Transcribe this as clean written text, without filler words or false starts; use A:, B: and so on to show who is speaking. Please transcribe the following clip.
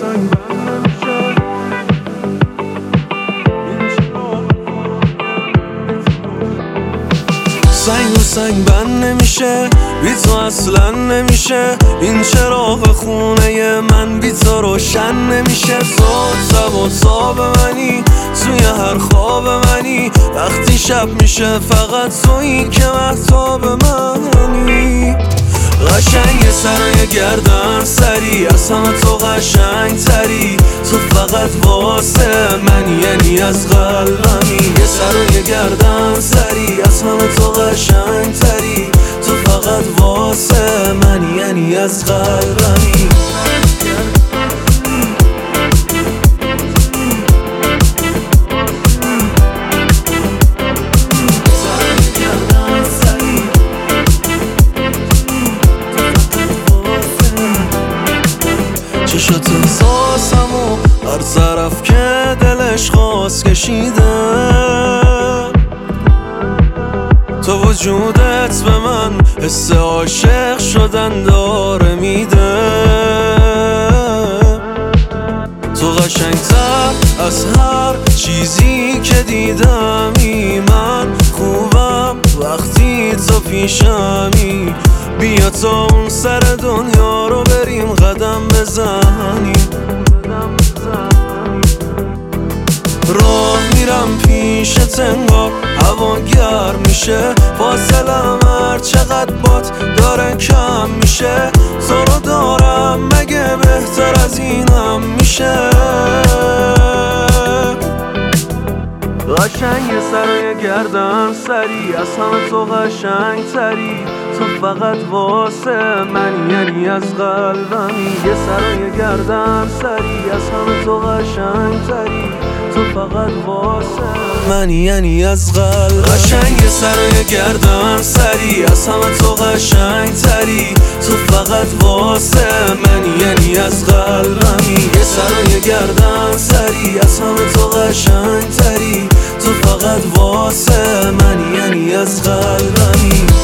A: سنگ بند نمیشه سنگ رو سنگ بند نمیشه بی تو اصلا نمیشه این چراغ خونه من بی تو روشن نمیشه تو تاب منی توی هر خواب منی وقتی شب میشه فقط تویی که مهتاب منی قشنگ سرای گردن سری از همه تو قشنگ تری تو فقط واسه منی یعنی از قلبمی یه سرای گردن سری از همه تو قشنگ تری تو فقط واسه منی یعنی از قلبمی چشات احساسم و هر طرف که دلش خواست کشیده تو وجودت به من حس عاشق شدن داره میده تو قشنگتر از هر چیزی که دیدمی من خوبم وقتی تو پیشمی بیا تا اون سر دنیا رو بریم قدم بزنیم راه میرم پیشت انگار هوا گرم میشه فاصلم هر چقدر بات داره کم میشه تو رو دارم مگه بهتر از اینم میشه قشنگ سرای گردن سری از همه تو قشنگ تری تو فقط واسه من یعنی از قلبمی یه سرای گردن سری از همه تو قشنگ تری تو فقط واسه من یعنی از قلبمی قشنگ سرای گردن سری از همه تو قشنگ تری تو فقط واسه من یعنی از قلبمی یه سرای گردن سری از همه تو قشنگ تری تو فقط واسه من یعنی از قلبمی